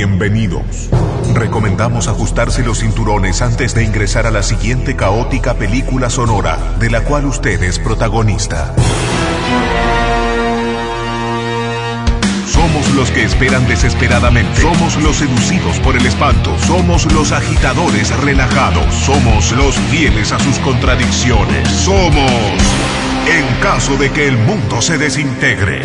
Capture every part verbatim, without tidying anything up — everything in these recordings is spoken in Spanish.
bienvenidos. Recomendamos ajustarse los cinturones antes de ingresar a la siguiente caótica película sonora de la cual usted es protagonista. Somos los que esperan desesperadamente. Somos los seducidos por el espanto. Somos los agitadores relajados. Somos los fieles a sus contradicciones. Somos en caso de que el mundo se desintegre.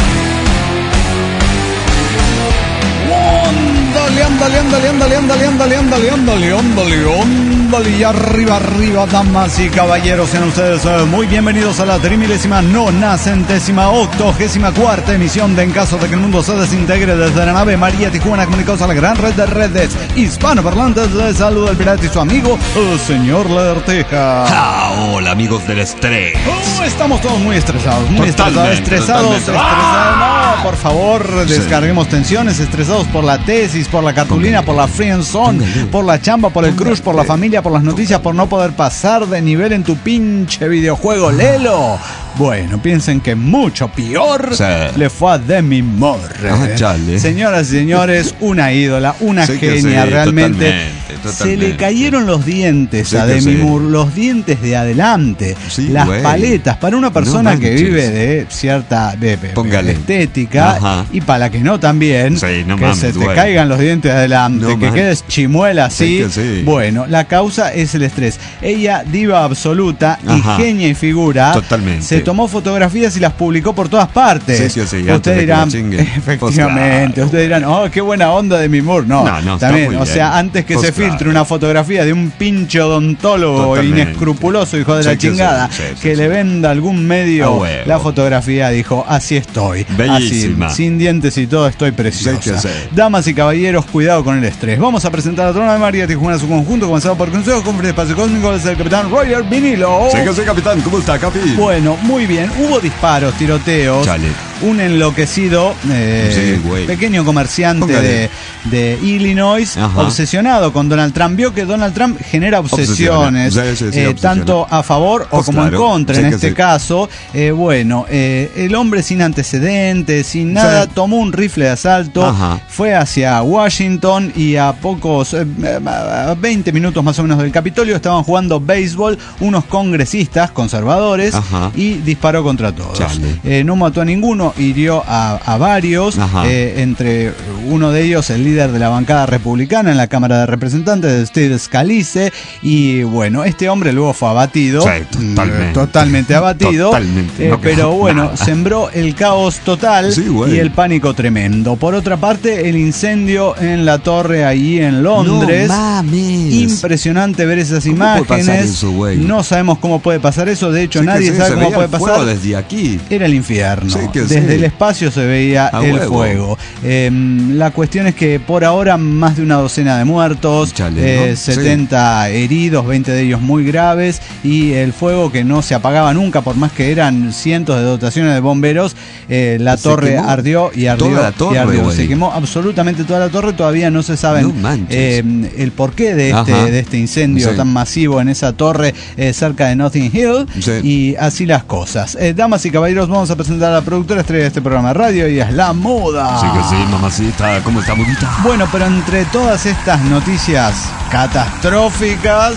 Ándale, ándale, ándale, ándale, ándale, ándale, ándale, ándale, ándale, ándale, y arriba, arriba, damas y caballeros, sean ustedes muy bienvenidos a la trimilésima, nona, centésima, octogésima cuarta emisión de En caso de que el mundo se desintegre desde la nave María Tijuana, comunicados a la gran red de redes hispanoparlantes. Les saluda el pirata y su amigo, el señor Lerteja. Ah, hola, amigos del estrés. Oh, estamos todos muy estresados, muy Totalmente, estresados, estresados, totalmente. estresados. No, por favor, Sí. descarguemos tensiones, estresados por la tesis, por la cartulina, por la friendzone, por la chamba, por el crush, por la familia, por las noticias, por no poder pasar de nivel en tu pinche videojuego, Lelo. Bueno, piensen que mucho peor Sí. le fue a Demi Moore. Ah, chale. Señoras y señores, una ídola, una Sí que genia, sí, realmente. totalmente, Se totalmente. le cayeron los dientes Sí a que Demi sí. Moore, los dientes de adelante, Sí, las güey. paletas, para una persona No que manches. vive de cierta de, de- Póngale. de estética, Ajá. y para la que no también, Sí, no que mames, se te güey. caigan los dientes de adelante, No que manches. quedes chimuela así. Sí que sí. Bueno, la causa es el estrés. Ella, diva absoluta y Ajá. genia y figura, Totalmente. se tomó fotografías y las publicó por todas partes. Sí, sí, sí, antes Ustedes de que dirán, la chinguen. efectivamente, Pues, ustedes dirán, oh, qué buena onda de mi Moore. No, No, no, está también, muy o bien. sea, antes que Pues, se filtre claro. una fotografía de un pinche odontólogo Totalmente. inescrupuloso, hijo de Sí, la que sí, chingada, sí, sí, que sí. le venda algún medio A huevo. la fotografía, dijo, así estoy. Bellísima. Así, sin dientes y todo, estoy preciosa. Sí que sí. Damas y caballeros, cuidado con el estrés. Vamos a presentar a Trona de María Tijuana, su conjunto, comenzado por Consejo Conferencia de Espacio Cósmico, es el capitán Roger Vinilo. Sí que sí, capitán. ¿Cómo está, capi? Bueno, muy bien. Hubo disparos, tiroteos. Chale. Un enloquecido, eh, Sí, güey. pequeño comerciante Póngale. de, de Illinois, Ajá. obsesionado con Donald Trump. Vio que Donald Trump genera obsesiones, Obsesiona. Sí, sí, sí, eh, obsesiona. tanto a favor o Pues como claro. en contra. Sí en que este sí. caso, eh, bueno, eh, el hombre sin antecedentes, sin nada, Sí. tomó un rifle de asalto, Ajá. fue hacia Washington y a pocos, eh, a veinte minutos más o menos del Capitolio, estaban jugando béisbol unos congresistas conservadores. Ajá. Y disparó contra todos. Chale. Eh, no mató a ninguno, hirió a, a varios, Ajá. eh, entre uno de ellos el líder de la bancada republicana en la Cámara de Representantes, Steve Scalise, y bueno, este hombre luego fue abatido, Sí, totalmente. mm, totalmente abatido, Totalmente, eh, no pero quedó bueno, nada. sembró el caos total Sí, güey. y el pánico tremendo. Por otra parte, el incendio en la torre ahí en Londres. No mames. Impresionante ver esas ¿Cómo puede imágenes. pasar eso, güey? No sabemos cómo puede pasar eso, de hecho Sí que nadie sí, sabe se cómo veía puede el pasar. fuego desde aquí. Era el infierno. Sí que Desde sí. el espacio se veía A el huevo. fuego. Eh, la cuestión es que por ahora más de una docena de muertos, Chale, eh, ¿no? setenta heridos, veinte de ellos muy graves, y el fuego que no se apagaba nunca, por más que eran cientos de dotaciones de bomberos, eh, la Se torre quemó ardió y ardió. toda la torre, y ardió. güey. Se quemó absolutamente toda la torre, todavía no se saben No manches. eh, el porqué de este, Ajá. de este incendio Sí. tan masivo en esa torre eh, cerca de Notting Hill. Sí. Y así las cosas. Eh, damas y caballeros, vamos a presentar a la productora estrella de este programa de radio y es La Moda. Sí que sí, mamacita. ¿Cómo está, bonita? Bueno, pero entre todas estas noticias catastróficas,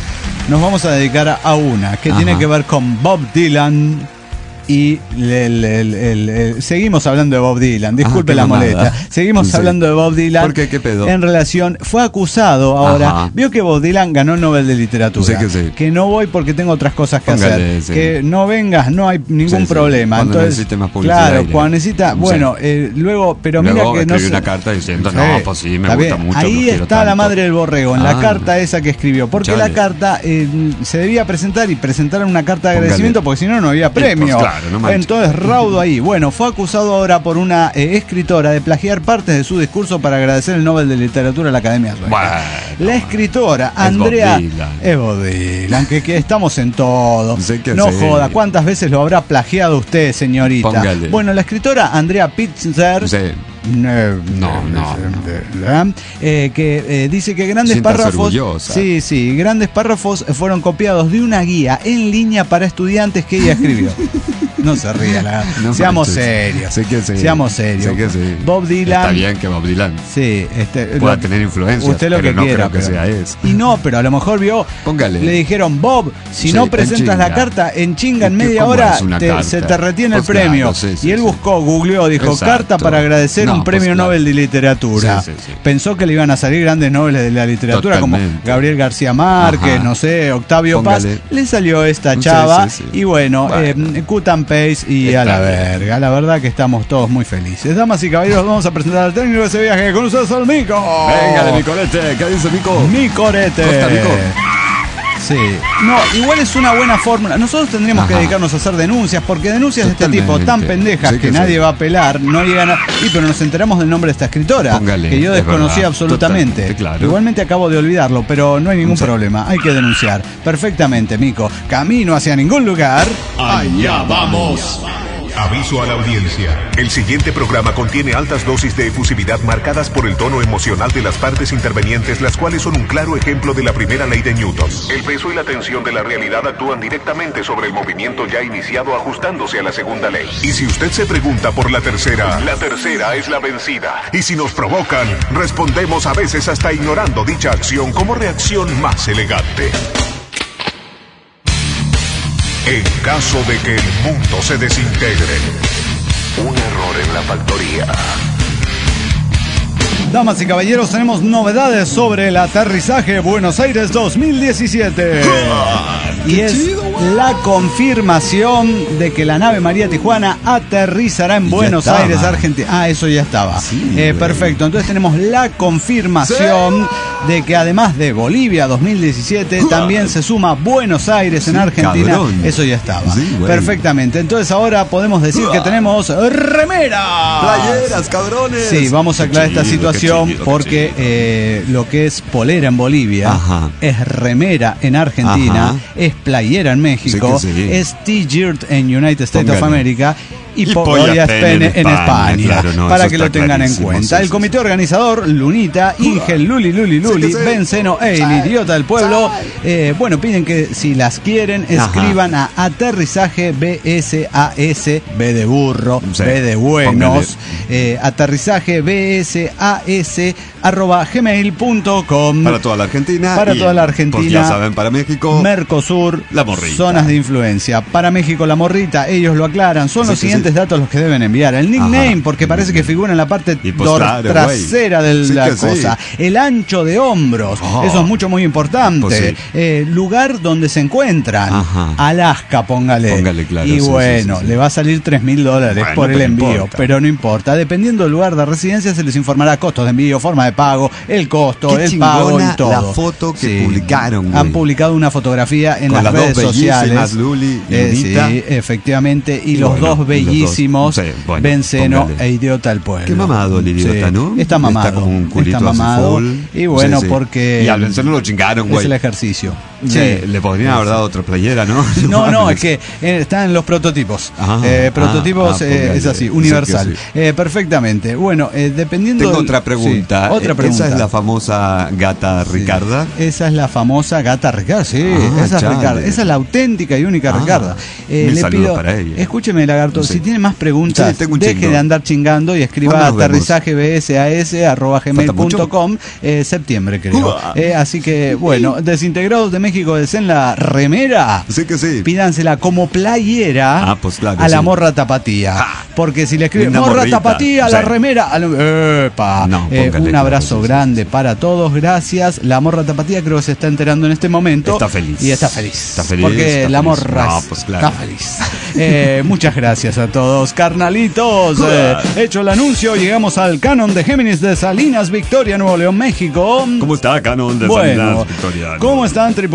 nos vamos a dedicar a una que Ajá. tiene que ver con Bob Dylan. Y le- le- le- le- seguimos hablando de Bob Dylan, disculpe Ah, qué la mamada. molestia. Seguimos Sí. hablando de Bob Dylan. ¿Por qué? ¿Qué pedo? En relación, fue acusado ahora. Ajá. Vio que Bob Dylan ganó el Nobel de Literatura. Sí que sí. Que no voy porque tengo otras cosas que Póngale, hacer. sí. Que no vengas, no hay ningún Sí, sí. problema. Cuando Entonces, necesite más publicidad, claro, iré. cuando necesita. Sí. Bueno, eh, luego, pero Luego mira que no escribí se- una carta diciendo, Sí, no, pues sí, me está gusta bien. mucho. Ahí lo quiero está la tanto. madre del borrego, en la Ah. carta esa que escribió. Porque Chale. la carta eh, se debía presentar y presentar una carta de Póngale. agradecimiento porque si no, no había premio. pues claro, no manches. Entonces, raudo ahí. Bueno, fue acusado ahora por una eh, escritora de plagiar partes de su discurso para agradecer el Nobel de Literatura a la Academia Sueca. Bueno, La escritora es Andrea Bob Dylan. es Bob Dylan, que, que estamos en todo. Sí que no sí. joda, ¿cuántas veces lo habrá plagiado usted, señorita? Póngale. Bueno, la escritora Andrea Pitzer Sí. No, No, no, no. Eh, que eh, dice que grandes Siéntase párrafos. orgullosa. Sí, sí, grandes párrafos fueron copiados de una guía en línea para estudiantes que ella escribió. No se ría, la No seamos manches. serios. Sé que sí. Seamos serios. Sé que sí. Bob Dylan. Está bien que Bob Dylan Sí, este, pueda lo- tener influencia. Usted lo pero que no quiera. creo que pero- sea eso. Y no, pero a lo mejor vio. Póngale. Le dijeron, Bob, si Sí, no en presentas la chinga. carta en chinga en ¿Y qué- media cómo hora, es una te- carta? se te retiene el Pues claro, premio. sí, sí, y él sí. buscó, googleó, dijo Exacto. carta para agradecer No, un pues premio claro. Nobel de literatura. Sí, sí, sí. Pensó que le iban a salir grandes Nobel de la literatura Totalmente. como Gabriel García Márquez, Ajá. no sé, Octavio Póngale. Paz. Le salió esta Sí, chava. sí, sí. Y bueno, Bueno. eh, cut and paste y Está a la bien. verga. La verdad que estamos todos muy felices. Damas y caballeros, vamos a presentar al técnico de ese viaje con ustedes al Mico. Venga, de mi colete. ¿Qué dice Mico? Mi corete. Costa Rico. Sí. No, igual es una buena fórmula. Nosotros tendríamos que Ajá. dedicarnos a hacer denuncias, porque denuncias de este Totalmente. tipo tan pendejas Sí que, que nadie sí. va a apelar, no llegan a... Y pero nos enteramos del nombre de esta escritora, Póngale, que yo es desconocía verdad. absolutamente. Totalmente, claro. Igualmente acabo de olvidarlo, pero no hay ningún Sí. problema. Hay que denunciar. Perfectamente, Mico. Camino hacia ningún lugar. Allá vamos. Aviso a la audiencia. El siguiente programa contiene altas dosis de efusividad marcadas por el tono emocional de las partes intervenientes, las cuales son un claro ejemplo de la primera ley de Newton. El peso y la tensión de la realidad actúan directamente sobre el movimiento ya iniciado, ajustándose a la segunda ley. Y si usted se pregunta por la tercera, la tercera es la vencida. Y si nos provocan, respondemos a veces hasta ignorando dicha acción como reacción más elegante. En caso de que el mundo se desintegre, un error en la factoría. Damas y caballeros, tenemos novedades sobre el aterrizaje Buenos Aires dos mil diecisiete. Y es la confirmación de que la nave María Tijuana aterrizará en Ya Buenos estaba. Aires, Argentina. Ah, eso ya estaba. Sí, Eh, güey. perfecto. Entonces tenemos la confirmación de que además de Bolivia dos mil diecisiete, también se suma Buenos Aires en Sí, Argentina. cabrón. Eso ya estaba. Sí, güey. Perfectamente. Entonces ahora podemos decir que tenemos remera. Playeras, cabrones. Sí, vamos a aclarar Qué esta chido, qué situación chido, qué porque chido. eh, lo que es polera en Bolivia, Ajá. es remera en Argentina, Ajá. es playera en México, Sí que sí. es T-shirt en United States of Póngale. America y, Y pollas pollas pene en España, España, claro, no, para eso que lo está tengan en clarísimo, cuenta. sí, El sí, comité sí. organizador, Lunita, Ingel, Luli, Luli, Luli, Sí que sí. Benceno e el idiota del pueblo, eh, bueno, piden que si las quieren, Ajá. escriban a aterrizaje B S A S, B de burro, Sí. B de buenos, Póngale. eh, aterrizaje B S A S arroba gmail punto com. Para toda la Argentina. Para y, toda la pues, Argentina. ya saben, para México. Mercosur, La morrita. zonas de influencia. Para México, la morrita, ellos lo aclaran. Son Sí, los sí, siguientes sí. datos los que deben enviar. El nickname, Ajá. porque parece que figura en la parte Y pues dor- claro, trasera güey. de Sí la que sí. cosa. El ancho de hombros, Oh. eso es mucho, muy importante. Pues sí. Eh, lugar donde se encuentran. Ajá. Alaska, póngale. Póngale, claro, y sí, sí, bueno, sí, sí. le va a salir tres mil dólares Bueno, por el pero envío. importa. Pero no importa. Dependiendo del lugar de residencia, se les informará costos de envío, forma de pago, el costo, Qué el pago chingona y todo. la foto que publicaron, güey. Han publicado una fotografía en Con las las dos redes bellísimas, sociales. Luli y Eh, Lunita. sí, efectivamente. Y, Y los bueno, dos y los bellísimos, dos. Sí, bueno, Benceno póngale. e Idiota el Pueblo. Qué mamado el idiota, Sí, ¿no? Está mamado. Está como un culito está así mamado. full. Y bueno, Sí, sí. porque Y al Benceno lo chingaron, es güey. el ejercicio. Le, le podrían haber dado otra playera, ¿no? No, no, es que eh, están en los prototipos. Ajá. Eh, prototipos Ah, ah, eh, póngale. es así, Sí que universal. sí. Eh, perfectamente. Bueno, eh, dependiendo. Tengo del- otra pregunta. Sí, otra Eh, pregunta. Esa es la famosa gata Ricarda. Esa es la famosa gata Ricarda, sí, Ah, esa es chale. Ricarda, esa es la auténtica y única Ah, Ricarda. Eh, mil le saludos pido, para ella. escúcheme, lagarto, Sí. si tiene más preguntas, Sí, tengo un deje chingo. de andar chingando y escriba ¿Cuándo nos vemos? aterrizaje b s a s arroba gmail punto com, eh, septiembre creo. Uah. Eh, así que, bueno, Desintegrados de México deseen la remera. Sí que sí. Pídansela como playera Ah, pues claro, a la sí. morra tapatía. Ja. Porque si le escriben Linda morra morrita. tapatía, la Sí. remera. a lo- ¡Epa! No, Eh, póngale, un claro, abrazo sí, sí, grande para todos. Gracias. La morra tapatía creo que se está enterando en este momento. Está feliz. Y está feliz. Está feliz, Porque está la feliz. morra No, es- pues claro. está feliz. Eh, muchas gracias a todos. Carnalitos, eh, hecho el anuncio, llegamos al canon de Géminis de Salinas, Victoria, Nuevo León, México. ¿Cómo está, Canon de Bueno, Salinas, Victoria? ¿cómo están, tripulación?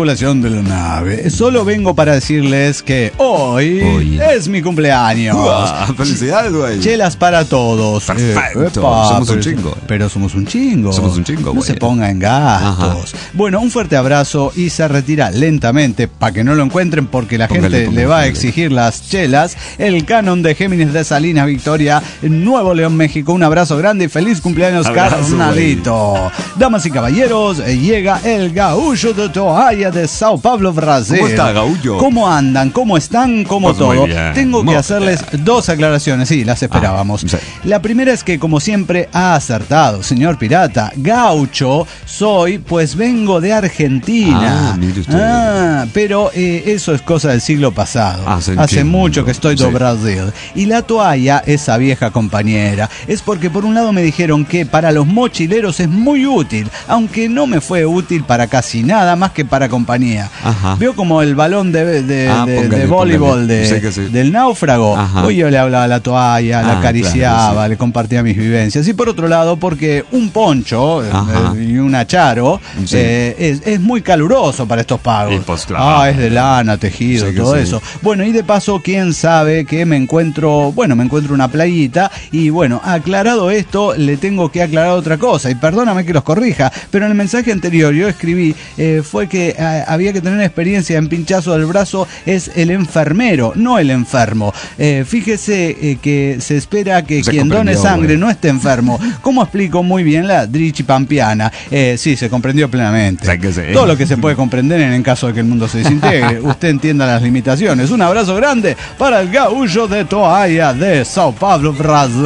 tripulación de la nave. Solo vengo para decirles que hoy, hoy. es mi cumpleaños. Uah, felicidades, güey. Chelas para todos. Perfecto. Eh, epa, somos pero, un chingo. Pero somos un chingo. Somos un chingo, güey. No se ponga en gastos. Ajá. Bueno, un fuerte abrazo y se retira lentamente para que no lo encuentren porque la póngale, gente póngale, le va a exigir las chelas. El canon de Géminis de Salinas Victoria, Nuevo León, México. Un abrazo grande y feliz cumpleaños, carnalito. Damas y caballeros, llega el Gaúcho de Toalla de Sao Paulo, Brasil. ¿Cómo está, Gaúcho? ¿Cómo andan? ¿Cómo están? ¿Cómo pues todo? Bien, Tengo que hacerles bien. dos aclaraciones. Sí, las esperábamos. Ah, sí. La primera es que, como siempre, ha acertado, señor pirata. Gaucho soy, pues vengo de Argentina. Ah, mire usted. Ah, pero eh, eso es cosa del siglo pasado. Ah, Hace mucho que estoy de sí. Brasil. Y la toalla, esa vieja compañera, es porque por un lado me dijeron que para los mochileros es muy útil, aunque no me fue útil para casi nada más que para compañía. Ajá. Veo como el balón de, de, ah, de, póngale, de voleibol de, sí. del náufrago. Ajá. Hoy yo le hablaba a la toalla, ah, la acariciaba, claro, sí. le compartía mis vivencias. Y por otro lado, porque un poncho eh, y un acharo sí. eh, es, es muy caluroso para estos pagos. Pues, claro. Ah, es de lana, tejido, sí todo sí. eso. Bueno, y de paso, quién sabe que me encuentro, bueno, me encuentro una playita y bueno, aclarado esto, le tengo que aclarar otra cosa. Y perdóname que los corrija, pero en el mensaje anterior yo escribí, eh, fue que eh, había que tener experiencia en pinchazo del brazo, es el enfermero, no el enfermo. Eh, fíjese eh, que se espera que se quien done sangre güey. no esté enfermo. ¿Cómo explico muy bien la Drichi Pampiana? Eh, sí, se comprendió plenamente. O sea que sí. Todo lo que se puede comprender en el caso de que el mundo se desintegre. Usted entienda las limitaciones. Un abrazo grande para el Gaúcho de Toalla de Sao Paulo, Brasil.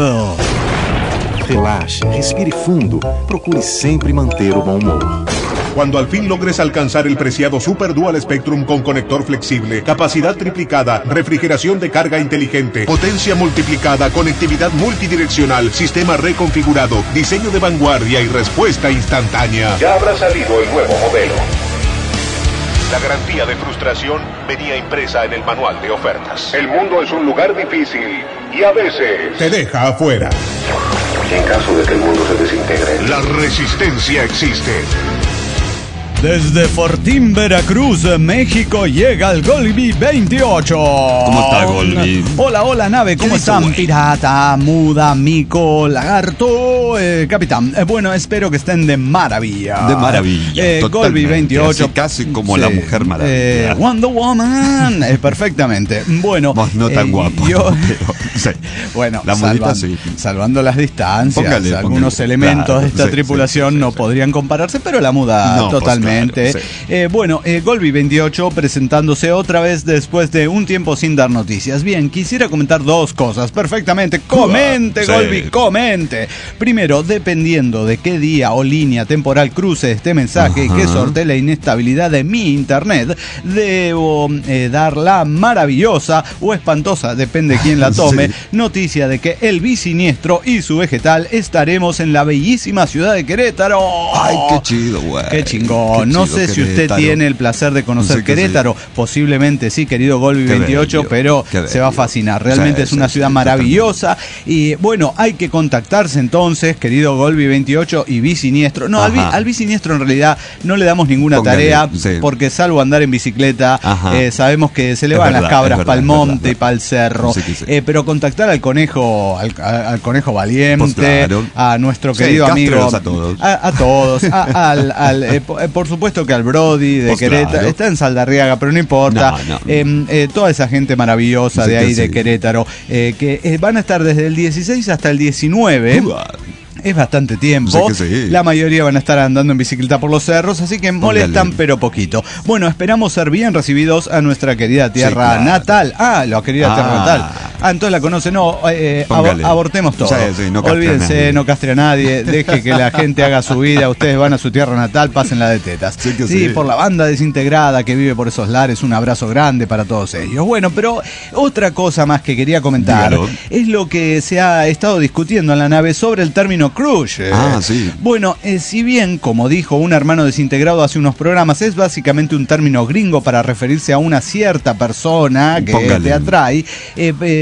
Relaxe, respire fundo, procure sempre manter o bom humor. Cuando al fin logres alcanzar el preciado Super Dual Spectrum con conector flexible, capacidad triplicada, refrigeración de carga inteligente, potencia multiplicada, conectividad multidireccional, sistema reconfigurado, diseño de vanguardia y respuesta instantánea, ya habrá salido el nuevo modelo. La garantía de frustración venía impresa en el manual de ofertas. El mundo es un lugar difícil y a veces te deja afuera. En caso de que el mundo se desintegre, la resistencia existe. Desde Fortín, Veracruz, México, llega el Golby veintiocho. ¿Cómo está, Golby? Hola, hola, nave, ¿cómo están? Güey? Pirata, muda, mico, lagarto, eh, capitán. Eh, bueno, espero que estén de maravilla. De maravilla. Eh, Golby veintiocho. Así, casi como sí, la Mujer Maravilla. Eh, Wonder Woman. eh, perfectamente. Bueno. Vos no tan eh, guapo. Yo, pero, sí. Bueno, la salvan, sí. salvando las distancias, póngale, algunos póngale. elementos claro, de esta sí, tripulación sí, sí, no sí. podrían compararse, pero la muda no, totalmente. Pues claro, sí. eh, bueno, eh, Golby veintiocho presentándose otra vez después de un tiempo sin dar noticias. Bien, quisiera comentar dos cosas. Perfectamente, comente, sí. Golby, comente. Primero, dependiendo de qué día o línea temporal cruce este mensaje Ajá. que sortee la inestabilidad de mi internet, debo eh, dar la maravillosa o espantosa, depende de quién la tome, sí. noticia de que el bisiniestro y su vegetal estaremos en la bellísima ciudad de Querétaro. Ay, qué chido, güey. Qué chingón. Qué no sé si usted Querétaro. tiene el placer de conocer no sé Querétaro. Sí. Posiblemente sí, querido Golby veintiocho, pero se va a fascinar. Realmente sí, es una sí, ciudad sí, maravillosa. Y bueno, hay que contactarse entonces, querido Golby veintiocho y bisiniestro. No, al, al bisiniestro en realidad no le damos ninguna Póngale, tarea, sí. porque salvo andar en bicicleta, eh, sabemos que se le van verdad, las cabras para el monte y para el cerro. Sí, sí. Eh, pero contactar al conejo, al, al conejo valiente, pues claro. a nuestro querido sí, amigo. A todos. A, a todos. a, al, al, eh, por supuesto que al Brody de pues Querétaro. Claro. Está en Saldarriaga, pero no importa. No, no. Eh, eh, toda esa gente maravillosa sí, de ahí, de sí. Querétaro, eh, que eh, van a estar desde el dieciséis hasta el diecinueve. Uh, Es bastante tiempo. O sea que sí. La mayoría van a estar andando en bicicleta por los cerros, así que molestan Póngale. pero poquito. Bueno, esperamos ser bien recibidos a nuestra querida tierra sí, claro. natal. Ah, la querida ah. tierra natal. Ah, entonces la conoce. No, eh, ab- abortemos todo. Sí, sí, no Olvídense, no castre a nadie. Deje que la gente haga su vida. Ustedes van a su tierra natal, pásenla de tetas. Sí, sí, sí, por la banda desintegrada que vive por esos lares, un abrazo grande para todos ellos. Bueno, pero otra cosa más que quería comentar Dígalo. es lo que se ha estado discutiendo en la nave sobre el término crush. Ah, sí. Bueno, eh, si bien, como dijo un hermano desintegrado hace unos programas, es básicamente un término gringo para referirse a una cierta persona que Póngale. te atrae, eh, eh,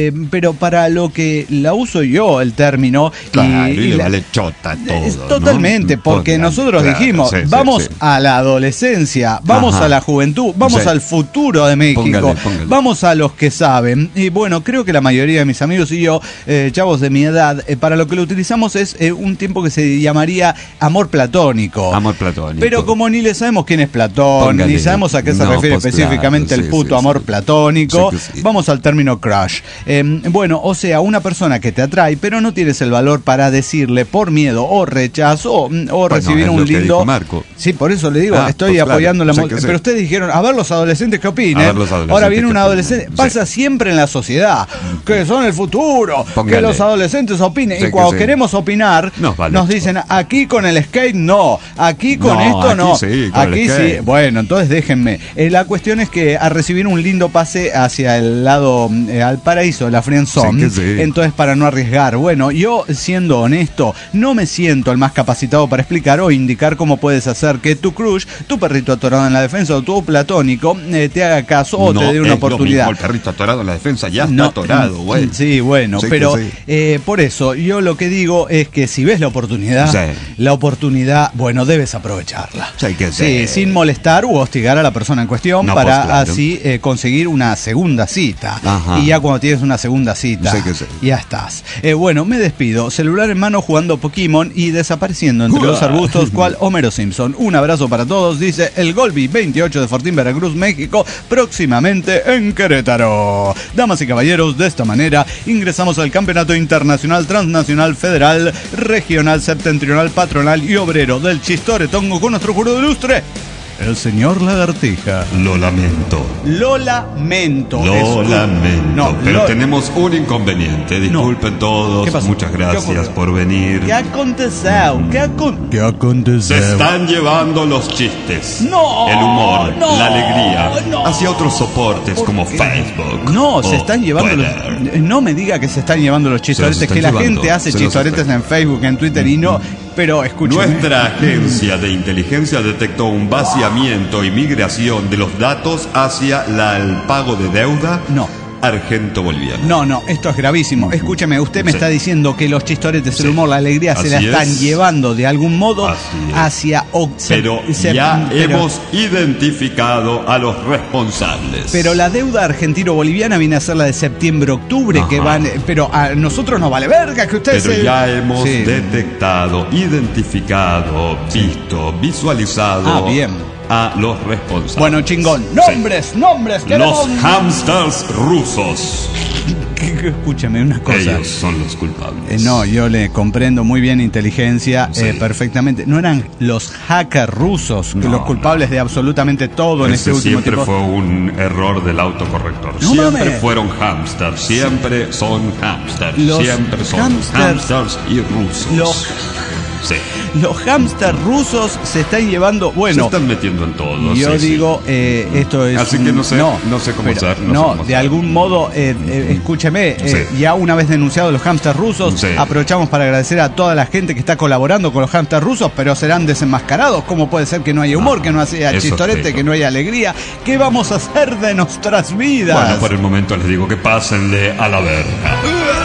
eh, pero para lo que la uso yo, el término... Claro, y, y le la, vale chota todo, es, Totalmente, ¿no? porque Claro, nosotros claro, dijimos, sí, sí, vamos sí. a la adolescencia, vamos Ajá. a la juventud, vamos Sí. al futuro de México, Póngale, póngale. vamos a los que saben. Y bueno, creo que la mayoría de mis amigos y yo, eh, chavos de mi edad, eh, para lo que lo utilizamos es eh, un tiempo que se llamaría amor platónico. Amor platónico. Pero como ni le sabemos quién es Platón, Póngale. ni sabemos a qué se No, refiere pues, específicamente claro, el sí, puto sí, amor sí. platónico, Sí que sí. vamos al término crush. Eh, bueno, o sea, una persona que te atrae, pero no tienes el valor para decirle por miedo o rechazo o, o recibir es un lo que lindo... dijo Marco. Sí, por eso le digo, Ah, estoy pues, claro, apoyando la... sí mo- que sí. Pero ustedes dijeron, a ver los adolescentes qué opinen. A ver los adolescentes Ahora viene qué un opinan. adolescente, Sí. pasa siempre en la sociedad, que son el futuro, que Póngale. los adolescentes opinen. Sí y que cuando sí. queremos opinar, Nos vale nos esto. dicen, aquí con el skate no, aquí con No, esto aquí no. sí, con el aquí sí. skate. Bueno, entonces déjenme. Eh, la cuestión es que a recibir un lindo pase hacia el lado, eh, al paraíso, la friendzone, Sí que sí. entonces para no arriesgar. Bueno, yo siendo honesto, no me siento el más capacitado para explicar o indicar cómo puedes hacer que tu crush, tu perrito atorado en la defensa o tu platónico, eh, te haga caso o no te dé una es oportunidad. Lo mismo, el perrito atorado en la defensa ya está No, atorado, güey. Sí, bueno, Sí que pero sí. eh, por eso yo lo que digo es que si ves la oportunidad, Sí. la oportunidad, bueno, debes aprovecharla. Sí que Sí, sí. sin molestar u hostigar a la persona en cuestión No, para pues, claro. así eh, conseguir una segunda cita. Ajá. Y ya cuando tienes una segunda cita, Sí que sí. ya estás. Eh, bueno, me despido. Celular en mano jugando Pokémon y desapareciendo entre los arbustos cual Homero Simpson. Un abrazo para todos, dice el Golbi veintiocho de Fortín, Veracruz, México, próximamente en Querétaro. Damas y caballeros, de esta manera ingresamos al Campeonato Internacional, Transnacional, Federal, Regional, Septentrional, Patronal y Obrero del Chistoretongo con nuestro jurado ilustre, el señor Lagartija. Lo lamento. Lo lamento. Lo Es- lamento. No, pero lo- tenemos un inconveniente. Disculpen todos. ¿Qué pasó? Muchas ¿Qué gracias ocurrió? por venir. ¿Qué aconteció? ¿Qué, acon ¿Qué aconteció? Se están llevando los chistes, No, el humor, no, la alegría no. hacia otros soportes ¿Por como qué? Facebook. No, se o están llevando Twitter. los, no me diga que se están llevando los chistoretes, están que la llevando, gente hace se los chistoretes están- en Facebook, en Twitter y no, pero escúcheme. Nuestra agencia de inteligencia detectó un vaciamiento y migración de los datos hacia la, el pago de deuda No. argento-boliviana. No, no, esto es gravísimo. Escúcheme, usted me Sí. está diciendo que los chistoretes, el Sí. humor, la alegría se la Así están es. llevando de algún modo Así es. hacia... o- se- Pero se- ya pero- hemos identificado a los responsables. Pero la deuda argentino-boliviana viene a ser la de septiembre-octubre, que Ajá. van... Pero a nosotros nos vale verga que ustedes... Pero se- ya hemos Sí. detectado, identificado, visto, visualizado Ah, bien. a los responsables. Bueno, chingón. Sí. Nombres, nombres. Los queremos- hamsters rusos. Escúcheme una cosa. Ellos son los culpables. Eh, no, yo le comprendo muy bien inteligencia, Sí. eh, perfectamente. No eran los hackers rusos que No, los culpables de absolutamente todo en este Ese último siempre tiempo. fue un error del autocorrector. No siempre mames. fueron hamsters, siempre son hamsters, Los siempre son hamsters- hamsters y rusos. Los- Sí. Los hamsters rusos se están llevando. Se Bueno, están metiendo en todo. yo sí, sí. digo, eh, esto es. Así que no sé, no sé cómo pero- ser, no No, sé cómo de ser. algún modo, eh, eh, escúcheme, eh, Sí. ya una vez denunciados los hamsters rusos, Sí. aprovechamos para agradecer a toda la gente que está colaborando con los hamsters rusos, pero serán desenmascarados. ¿Cómo puede ser que no haya humor, Ah, que no haya eso chistorete, explico. que no haya alegría? ¿Qué vamos a hacer de nuestras vidas? Bueno, por el momento les digo que pásenle a la verga.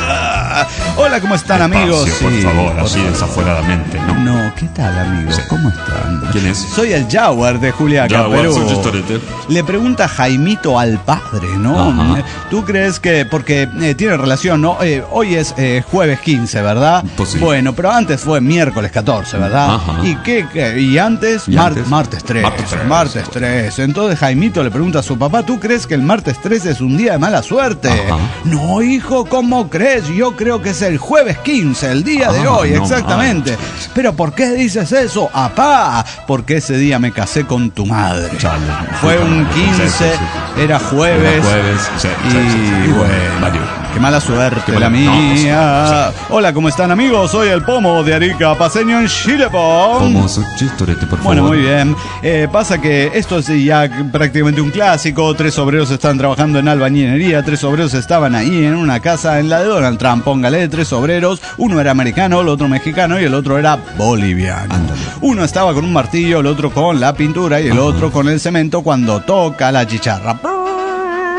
Ah, Hola, ¿cómo están, amigos? Despacio, por Sí, favor, por así favor. desaforadamente, ¿no? No, ¿qué tal, amigos? Sí. ¿Cómo están? ¿Quién es? Soy el Jaguar de Juliaca, Jaguar, Perú. soy chistorete. Le pregunta Jaimito al padre, ¿no? Ajá. ¿Tú crees que, porque eh, tiene relación, ¿no? Eh, hoy es eh, jueves quince, ¿verdad? Pues sí. Bueno, pero antes fue miércoles catorce, ¿verdad? Ajá. ¿Y qué, qué? ¿Y antes? ¿Y Mar- antes? Martes trece. Martes trece. Martes trece. Entonces Jaimito le pregunta a su papá, ¿tú crees que el martes trece es un día de mala suerte? Ajá. No, hijo, ¿cómo crees? Yo creo que es el jueves quince, el día de Ah, hoy, no exactamente. Pero ¿por qué dices eso, apá? Porque ese día me casé con tu madre. Chale. Fue un quince, Sí, sí, sí. era jueves. Era jueves, sí, y sí, sí, sí. bueno, Valió. qué mala suerte Qué la mala- no, pues, mía. Hola, ¿cómo están, amigos? Soy el Pomo de Arica, paseño en Chile, po. Como su chistorete, por favor. Bueno, muy bien. Eh, pasa que esto es ya prácticamente un clásico. Tres obreros estaban trabajando en albañilería. Tres obreros estaban ahí en una casa en la de Donald Trump. Póngale, tres obreros. Uno era americano, el otro mexicano y el otro era boliviano. Ándale. Uno estaba con un martillo, el otro con la pintura y el otro con el cemento cuando toca la chicharra.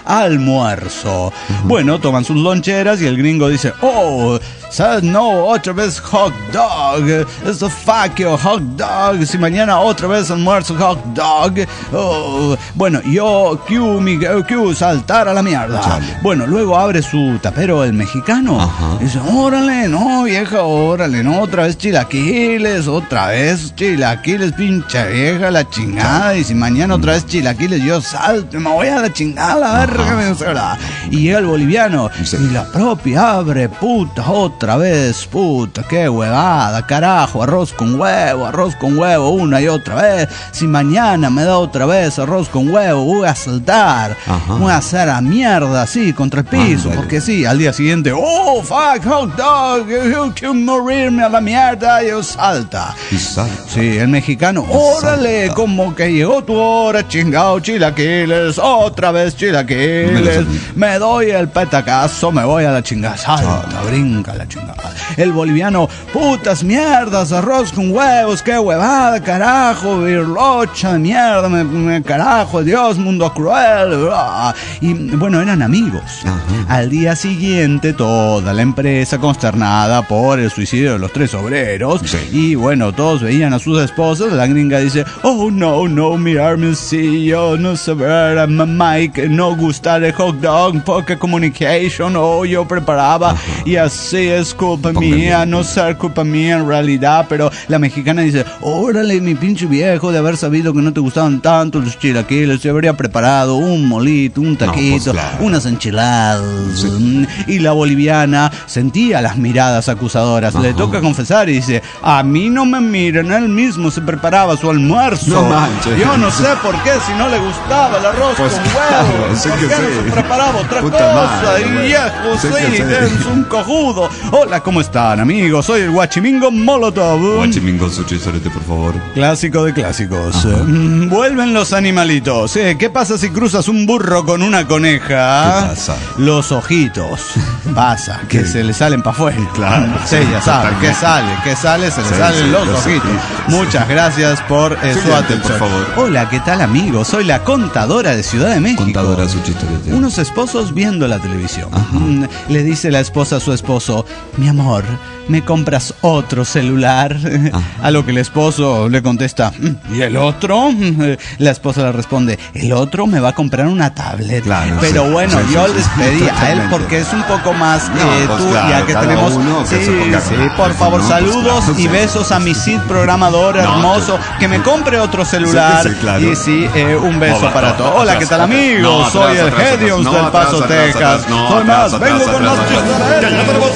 almuerzo. Uh-huh. Bueno, toman sus loncheras y el gringo dice, oh, ¿sabes? No, otra vez hot dog. Esto fuck you, hot dog. Si mañana otra vez almuerzo hot dog. Oh. Bueno, yo, Q, mi, Q, saltar a la mierda. Chale. Bueno, luego abre su tapero el mexicano. Ajá. Y dice, órale, no, vieja, órale, no, otra vez chilaquiles, otra vez chilaquiles, pinche vieja, la chingada. Y si mañana otra vez chilaquiles, yo salto, me voy a la chingada, la verga. Y llega el boliviano, sí. Y la propia abre, puta, otra vez, puta, qué huevada, carajo, arroz con huevo, arroz con huevo, una y otra vez. Si mañana me da otra vez arroz con huevo, voy a saltar, ajá. Voy a hacer a mierda, así, contra el piso, ah, porque sí, al día siguiente, oh, fuck, hot dog, yo quiero morirme a la mierda, yo salta. Y salta. Sí, el mexicano, órale, salta. Como que llegó tu hora, chingado, chilaquiles, otra vez chilaquiles, me, me doy el petacazo, me voy a la chingada, salta, ah. Brinca la chingada. El boliviano, putas mierdas, arroz con huevos, qué huevada, carajo, virlocha de mierda, me, me, carajo, Dios, mundo cruel, bla. Y bueno, eran amigos. Ajá. Al día siguiente, toda la empresa consternada por el suicidio de los tres obreros. Sí. Y bueno, todos veían a sus esposas. La gringa dice, oh no, no, mirarme así, yo no saber a Mike, no gustar el hot dog, poca communication, oh, yo preparaba. Ajá. Y así es culpa Ponga mía, bien. No ser culpa mía en realidad. Pero la mexicana dice, órale, mi pinche viejo, de haber sabido que no te gustaban tanto los chilaquiles, se habría preparado un molito, un taquito, no, pues claro. Unas enchiladas. Sí. Y la boliviana sentía las miradas acusadoras. Ajá. Le toca confesar y dice, a mí no me miren, él mismo se preparaba su almuerzo. No manches. Yo no sé por qué, si no le gustaba el arroz pues con claro, huevo, sí ¿por qué sí. no se preparaba otra Puta cosa? Madre, y viejo, sí, sí, es un cojudo. Hola, ¿cómo están, amigos? Soy el Guachimingo Molotov. Guachimingo, su chistorete, por favor. Clásico de clásicos. Eh, vuelven los animalitos. Eh, ¿Qué pasa si cruzas un burro con una coneja? ¿Qué pasa? Los ojitos. Pasa, que se le salen para afuera. Claro. Sí, ya saben. ¿Qué sale? ¿Qué sale? Se le sí, salen sí, los ojitos. ojitos. Muchas gracias por eh, su atención. Por favor. Hola, ¿qué tal, amigos? Soy la contadora de Ciudad de México. Contadora, su chistorete. Unos esposos viendo la televisión. Ajá. Le dice la esposa a su esposo, mi amor, ¿me compras otro celular? Ajá. A lo que el esposo le contesta, ¿y el otro? La esposa le responde, el otro me va a comprar una tablet. Claro, pero sí, bueno, sí, yo sí, les pedí sí, a él porque es un poco más no, eh, pues tú, claro, ya que tenemos... Que sí, sí, por favor, no, saludos pues claro, y besos a mi Cid programador no, hermoso, que, que me compre otro celular. Sí, sí, claro. Y sí, eh, un beso no, para no, todos. Hola, ¿qué tal, amigos? No, Soy atrás, el Hedions no, del Paso, atrás, Texas. Atrás, no, Soy más, atrás, vengo atrás, con atrás, más chistes. ¡Ya, ya tenemos!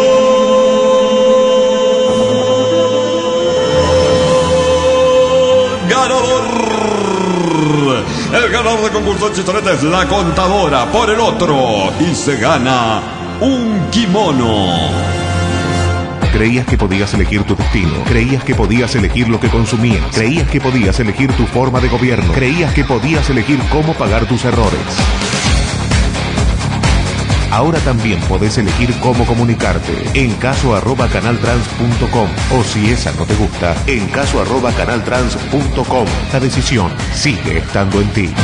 El ganador del concurso de chistorete es la contadora por el otro y se gana un kimono. Creías que podías elegir tu destino, creías que podías elegir lo que consumías, creías que podías elegir tu forma de gobierno, creías que podías elegir cómo pagar tus errores. Ahora también podés elegir cómo comunicarte en caso arroba canaltrans punto com o si esa no te gusta, en caso arroba canaltrans punto com. La decisión sigue estando en ti.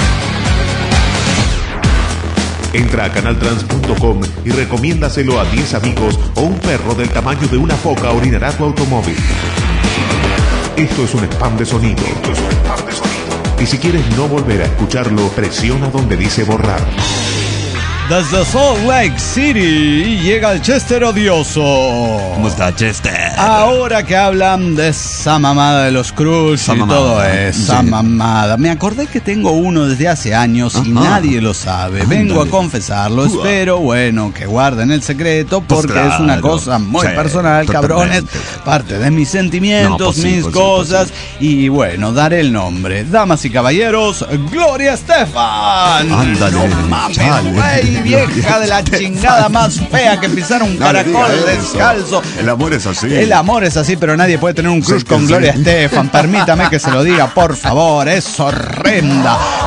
Entra a canaltrans punto com y recomiéndaselo a diez amigos o un perro del tamaño de una foca orinará tu automóvil. Esto es un spam de sonido. Esto es un spam de sonido. Y si quieres no volver a escucharlo, presiona donde dice borrar. Desde Salt Lake City llega el Chester odioso. ¿Cómo está, Chester? Ahora que hablan de esa mamada de los Cruz y todo esa sí. mamada. Me acordé que tengo uno desde hace años Ajá. y nadie lo sabe. Ándale. Vengo a confesarlo. Uah. Espero, bueno, que guarden el secreto porque pues claro. es una cosa muy sí, personal, totalmente. Cabrones. Parte de mis sentimientos, no, pues sí, mis pues cosas. Sí, pues sí. Y bueno, daré el nombre. Damas y caballeros, Gloria Estefan. Ándale. No mames, güey. Vieja de la chingada más fea que pisar un caracol descalzo. El amor es así. El amor es así, pero nadie puede tener un crush sí, con sí. Gloria Estefan. Permítame que se lo diga, por favor. Es horrenda.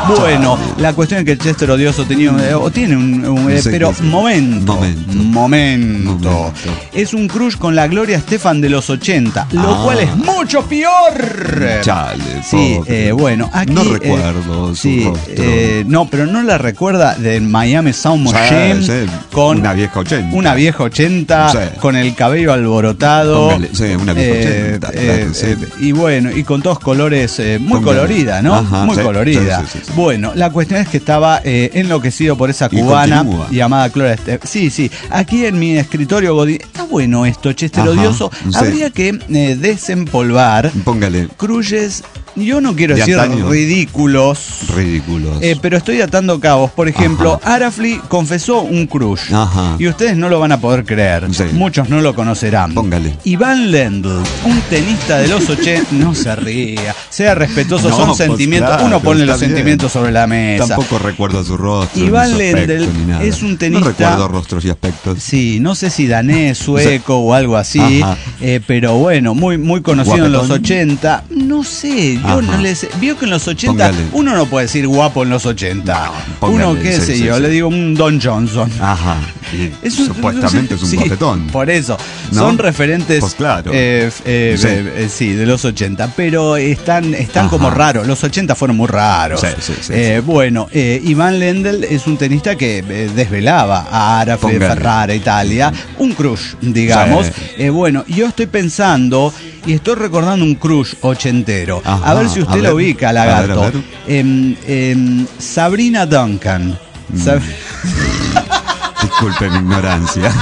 Bueno, la cuestión es que el Chester odioso tenía eh, o tiene un, un eh, Sí, pero sí. momento, Momento. momento, Momento. es un crush con la Gloria Estefan de los ochenta, lo Ah. cual es mucho peor. Chale, Sí, pobre. eh, bueno, aquí No eh, recuerdo su sí, rostro. eh, no, pero no la recuerda de Miami Sound Sí, Machine sí, con una vieja ochenta. una vieja ochenta Sí. con el cabello alborotado. Póngale, sí, una vieja ochenta, claro, sí. y bueno, y con todos colores eh, muy Póngale. colorida, ¿no? Ajá, muy sí, colorida. sí, sí, sí, sí. Bueno, la cuestión es que estaba eh, enloquecido por esa Y cubana continúa. llamada Gloria Estefan. Sí, sí. Aquí en mi escritorio Godín. Está bueno esto, Chester Ajá, odioso. sí. Habría que eh, desempolvar Póngale crushes, yo no quiero De decir antaño. ridículos. ridículos. Eh, pero estoy atando cabos. Por ejemplo, Arafli confesó un crush. Ajá. Y ustedes no lo van a poder creer. Sí. Muchos no lo conocerán. Póngale. Iván Lendl, un tenista de los ochenta. No se ría. Sea respetuoso, No, son pues sentimientos. claro, Uno pone está los bien. sentimientos sobre la mesa. Tampoco recuerdo su rostro. Iván ni su aspecto, Lendl ni nada. es un tenista- No recuerdo rostros y aspectos. Sí, no sé si danés, sueco o algo así, Ajá. eh, pero bueno, muy muy conocido en los Guapetón. ochenta. No sé, yo Ajá. no le sé. Vio que en los ochenta Póngale. uno no puede decir guapo en los ochenta. No, póngale, uno, qué sí, sé sí, yo, sí. le digo un Don Johnson. Ajá. Y Es un- supuestamente es un sí, guapetón. Por eso. ¿No? Son referentes Pues claro. eh, eh, Sí. eh, eh, sí, de los ochenta. Pero están, están Ajá. como raros. Los ochenta fueron muy raros. Sí, sí, sí, Eh, sí. Bueno, eh, Iván Lendl es un tenista que eh, desvelaba a Arafli de Póngale. Ferrara, Italia. Un crush, digamos. Sí. Eh, bueno, yo estoy pensando y estoy recordando un crush ochentero. Ajá, A ver si usted a ver. lo ubica, A ver, lagarto. a ver. Em, em, Sabrina Duncan. Sab- Disculpe mi ignorancia.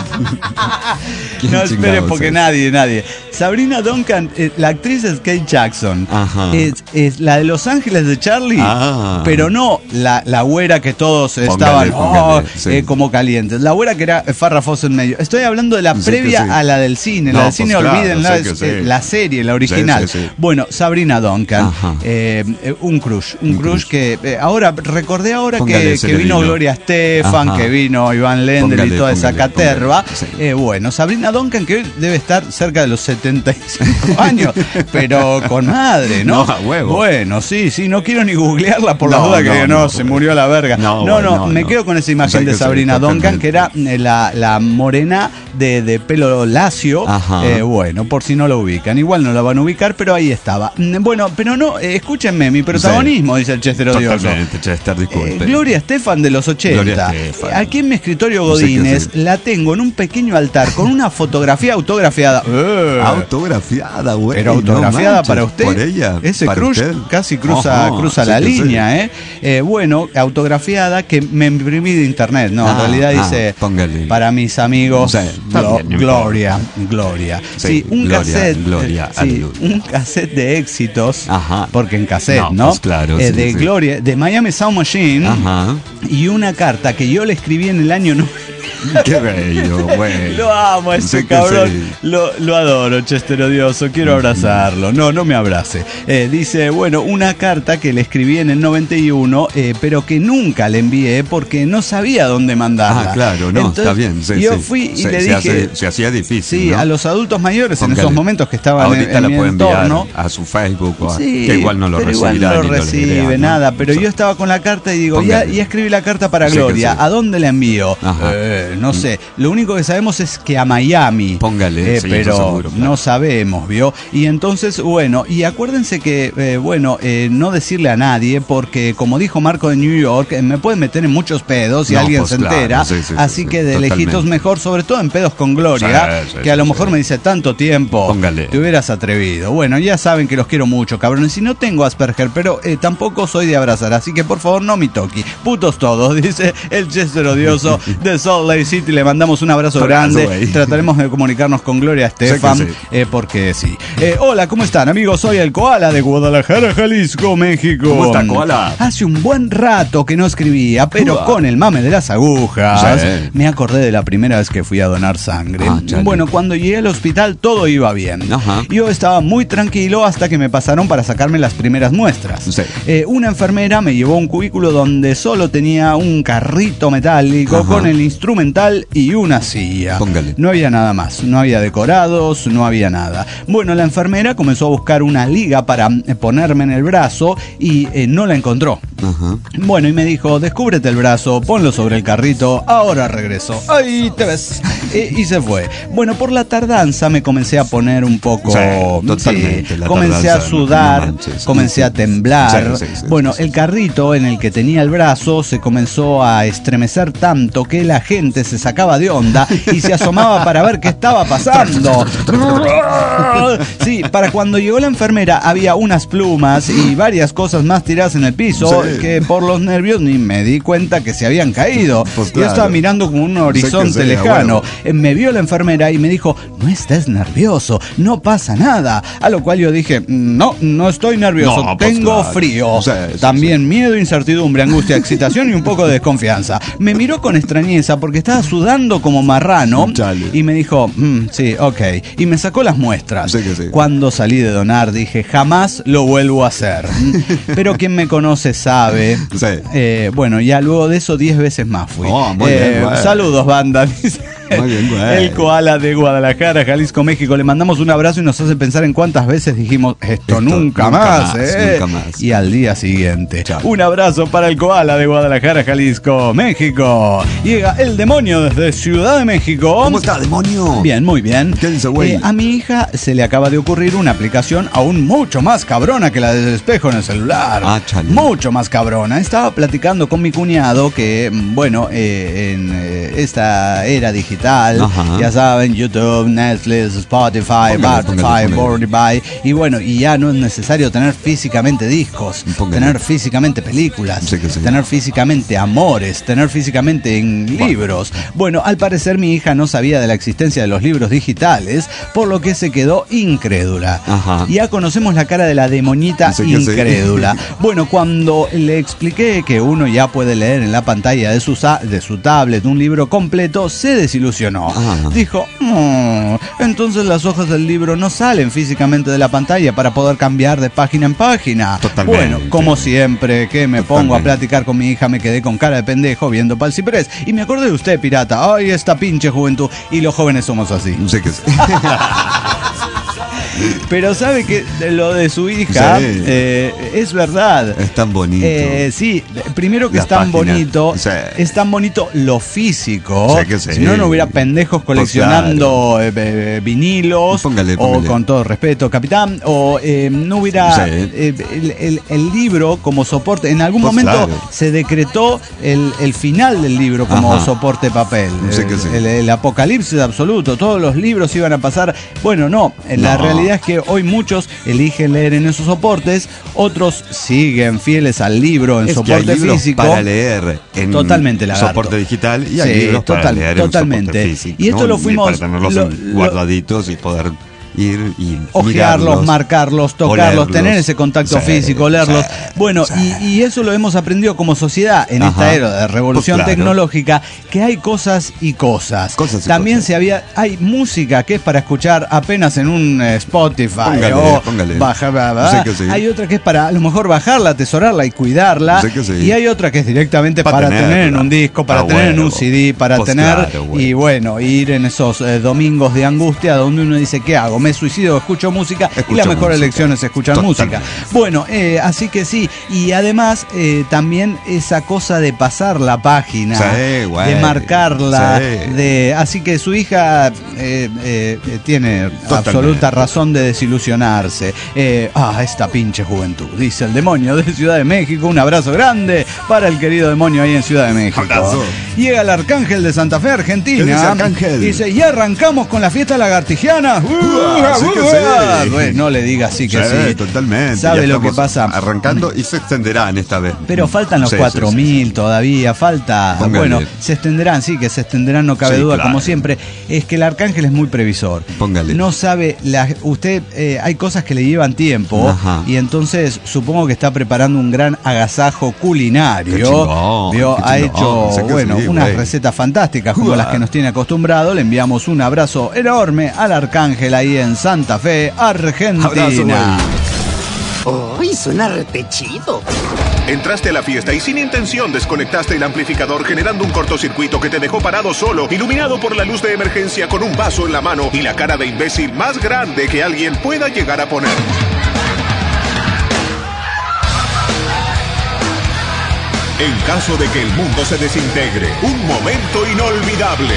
¿Quién No espere chingados porque es? nadie, nadie. Sabrina Duncan, eh, la actriz es Kate Jackson. Ajá. Es, es la de Los Ángeles de Charlie, Ah. pero no la, la güera que todos Póngale, estaban póngale, oh, sí. eh, como calientes. La güera que era Farrah Fawcett medio. Estoy hablando de la Sí, que previa sí. a la del cine. No, la del pues cine, claro, olvídenla, sé que es, sí. eh, la serie, la original. Sí, sí, sí. Bueno, Sabrina Duncan, Ajá. eh, eh, un crush. Un, Un crush, crush. que eh, ahora, recordé ahora Póngale que, ese que vino vino. Gloria Estefan, Ajá. que vino Iván Lendl y Póngale, toda esa póngale, caterva. póngale, sí. Eh, bueno, Sabrina Duncan, que hoy debe estar cerca de los setenta y cinco años, pero con madre, ¿no? No, a huevo. Bueno, sí, sí, no quiero ni googlearla por la No, duda que no, diga, no, no, se no. murió a la verga. No, No, no, no, me no. quedo con esa imagen Sí, de que sí, Sabrina Duncan, totalmente. que era eh, la, la morena de, de pelo lacio. Ajá. Eh, bueno, por si no lo ubican. Igual no la van a ubicar, pero ahí estaba. Mm, Bueno, pero no, eh, escúchenme, mi protagonismo, dice el Chester odioso. Totalmente, Chester, disculpe. Eh, Gloria Estefan de los ochenta. Gloria Estefan. Aquí en mi escritorio No sé qué Godínez hacer. la tengo en un pequeño altar con una fotografía autografiada. Eh, Autografiada, güey. pero autografiada no manches, para usted. Por ella. Ese para crush usted. casi cruza, Ajá, cruza sí la que sí. línea, ¿eh? Eh, Bueno, autografiada que me imprimí de internet. No, en Ah, realidad ah, dice póngale. para mis amigos Sí, Glo- también, no Gloria, Gloria. Sí, Sí, un Gloria, cassette. Gloria, eh, sí, aleluya. un cassette de éxitos. Ajá. Porque en cassette, No, ¿no? pues claro, Eh, sí, de sí. Gloria, de Miami Sound Machine. Ajá. Y una carta que yo le escribí en el año no- Qué bello, güey. Lo amo a ese Sí que cabrón. sí. Lo, lo adoro, Chester odioso. Quiero abrazarlo. No, no me abrace. Eh, dice, bueno, una carta que le escribí en el noventa y uno, eh, pero que nunca le envié porque no sabía dónde mandarla. Ah, claro, no, Entonces, está bien. Sí, yo sí. fui y Se- le se dije. hace- se hacía difícil. Sí, ¿no? a los adultos mayores en Póngale. esos momentos que estaban en, Ahorita en la mi puede enviar entorno. a su Facebook o a- Sí, que igual no lo pero igual recibirá no ni lo lo recibe leerá, ¿no? nada, pero Sí. yo estaba con la carta y digo, ya, Póngale. ya escribí la carta para Sí que Gloria, sí. ¿a dónde la envío? Ajá. Eh, no sé, lo único que sabemos es que a Miami. Póngale, Eh, sí, pero eso seguro, claro. no sabemos, ¿vio? Y entonces, bueno, y acuérdense que, eh, bueno, eh, no decirle a nadie, porque como dijo Marco de New York, eh, me pueden meter en muchos pedos si No, alguien pues se claro, entera, sí, sí, sí, así sí, que de totalmente. lejitos mejor, sobre todo en pedos con Gloria, Sí, sí, que a lo sí, mejor sí. me dice tanto tiempo, Póngale. te hubieras atrevido. Bueno, ya saben que los quiero mucho, cabrones, y no tengo Asperger, pero eh, tampoco soy de abrazar, así que por favor no me toqui. Putos todos, dice el Chester odioso de Salt Lake City. Le mandamos un abrazo Abrazo, grande. güey. Trataremos de comunicarnos con Gloria Estefan, Sé que sí. eh, porque sí. Eh, hola, ¿cómo están, amigos? Soy el Koala de Guadalajara, Jalisco, México. ¿Cómo está, Koala? Hace un buen rato que no escribía, pero Uah. con el mame de las agujas, Sí. me acordé de la primera vez que fui a donar sangre. Ah, chale. Bueno, cuando llegué al hospital todo iba bien. Ajá. Yo estaba muy tranquilo hasta que me pasaron para sacarme las primeras muestras. Sí. Eh, una enfermera me llevó a un cubículo donde solo tenía un carrito metálico Ajá. con el instrumental y una silla. Póngale. No había nada más, no había decorados, no había nada. Bueno, la enfermera comenzó a buscar una liga para eh, ponerme en el brazo y eh, no la encontró. Ajá. Bueno, y me dijo, descúbrete el brazo, ponlo sobre el carrito, ahora regreso. Ahí te ves. Y, y se fue. Bueno, por la tardanza me comencé a poner un poco... Sí, totalmente. Sí, la comencé a sudar, no manches, comencé a temblar. Sí, sí, sí, bueno, sí. el carrito en el que tenía el brazo se comenzó a estremecer tanto que la gente se sacaba de onda y se asomaba para ver qué estaba pasando. Sí, para cuando llegó la enfermera había unas plumas y varias cosas más tiradas en el piso, sí, que por los nervios ni me di cuenta que se habían caído. Pues claro. Yo estaba mirando como un horizonte sí lejano. Bueno. Me vio la enfermera y me dijo, no estés nervioso, no pasa nada. A lo cual yo dije, no, no estoy nervioso, no, pues tengo claro. frío. Sí, sí, También sí. miedo, incertidumbre, angustia, excitación y un poco de desconfianza. Me miró con extrañeza porque estaba sudando como marrano. Chale. Y me dijo, mm, sí, ok. Y me sacó las muestras. Sí que sí. Cuando salí de donar dije, jamás lo vuelvo a hacer. Pero quien me conoce sabe. Sí. Eh, bueno, ya luego de eso diez veces más fui. Oh, muy eh, bien, bueno. Saludos, banda. Muy bien, bueno. El koala de Guadalajara, Jalisco, México. Le mandamos un abrazo y nos hace pensar en cuántas veces dijimos esto, esto nunca, nunca más, más eh. nunca más. Y al día siguiente. Chao. Un abrazo para el koala de Guadalajara, Jalisco, México. Llega el demonio desde Ciudad de México. ¿Cómo está, demonio? Bien, muy bien. ¿Qué dice, güey? Eh, a mi hija se le acaba de ocurrir una aplicación aún mucho más cabrona que la del espejo en el celular. Ah, chale. Mucho más cabrona. Estaba platicando con mi cuñado que, bueno, eh, en eh, esta era digital, ajá, ya saben, YouTube, Netflix, Spotify, Spotify, Spotify, y bueno, y ya no es necesario tener físicamente discos, póngale. Tener físicamente películas, sí sí. tener físicamente amores, tener físicamente en libros. Bueno, al parecer mi hija no sabía de la existencia de los libros digitales, por lo que se quedó incrédula. Ajá. Ya conocemos la cara de la demonita sí incrédula. Sí. Bueno, cuando le expliqué que uno ya puede leer en la pantalla de su, de su tablet un libro completo, se desilusionó. Ah. Dijo, mmm, entonces las hojas del libro no salen físicamente de la pantalla para poder cambiar de página en página. Totalmente. Bueno, como siempre que me Totalmente. pongo a platicar con mi hija, me quedé con cara de pendejo viendo pa'l ciprés. Y me acordé de usted, pirata. Ay, esta pinche juventud. Y los jóvenes somos así. No sé qué es. Pero sabe que lo de su hija sí. eh, es verdad. Es tan bonito. Eh, sí, primero que Las es tan páginas. bonito. Sí. Es tan bonito lo físico. Sí que sí. Si no, no hubiera pendejos coleccionando pues claro. eh, vinilos. Póngale, póngale. O con todo respeto, capitán. O eh, no hubiera sí. eh, el, el, el libro como soporte. En algún pues momento claro. se decretó el, el final del libro como Ajá. soporte de papel. Sí que sí. el, el, el apocalipsis absoluto. Todos los libros iban a pasar. Bueno, no. En no. la realidad es que hoy muchos eligen leer en esos soportes, otros siguen fieles al libro en es soporte que hay libros físico para leer en totalmente soporte digital y hay sí, libros total, para leer totalmente. en soporte físico. Y esto ¿no? lo fuimos y para tenerlos lo, guardaditos lo, y poder ir y ojearlos, mirarlos, marcarlos, tocarlos, olerlos, tener ese contacto sí, físico, leerlos. Sí, bueno, sí. Y, y eso lo hemos aprendido como sociedad en Ajá. esta era de revolución pues claro. tecnológica, que hay cosas y cosas. cosas y También cosas. se había, hay música que es para escuchar apenas en un uh, Spotify póngale, o póngale. Baja, bah, bah. Sí sí. Hay otra que es para a lo mejor bajarla, atesorarla y cuidarla. Sí y hay otra que es directamente pa para tener, tener en un disco, para ah, tener bueno. en un C D, para pues tener claro, bueno. y bueno, ir en esos eh, domingos de angustia donde uno dice, ¿qué hago? Me suicidio, escucho música escucho y la mejor música. elección es escuchar Totalmente. música. Bueno, eh, así que sí, y además eh, también esa cosa de pasar la página, sí, güey. de marcarla, sí. de así que su hija eh, eh, tiene Totalmente. absoluta razón de desilusionarse. Eh, ah, esta pinche juventud, dice el demonio de Ciudad de México. Un abrazo grande para el querido demonio ahí en Ciudad de México. Abrazo. Llega el Arcángel de Santa Fe, Argentina. Dice, y arrancamos con la fiesta lagartijiana. Uh, sí que sí. Bueno, no le diga así que sí. sí. Totalmente. ¿Sabe lo que pasa? Arrancando y se extenderán esta vez. Pero faltan los sí, cuatro mil sí, sí, todavía, falta. Póngale. Bueno, se extenderán, sí, que se extenderán, no cabe sí, duda, claro. como siempre. Es que el Arcángel es muy previsor. Póngale. No sabe, la, usted, eh, hay cosas que le llevan tiempo. Ajá. Y entonces supongo que está preparando un gran agasajo culinario. Qué chingón, ¿Vio? Qué ha hecho, bueno, sí, unas wey. recetas fantásticas como uh, las que nos tiene acostumbrado. Le enviamos un abrazo enorme al Arcángel ahí en Santa Fe, Argentina. Uy, suena retechido. Entraste a la fiesta y sin intención desconectaste el amplificador, generando un cortocircuito que te dejó parado solo, iluminado por la luz de emergencia con un vaso en la mano y la cara de imbécil más grande que alguien pueda llegar a poner. En caso de que el mundo se desintegre, un momento inolvidable.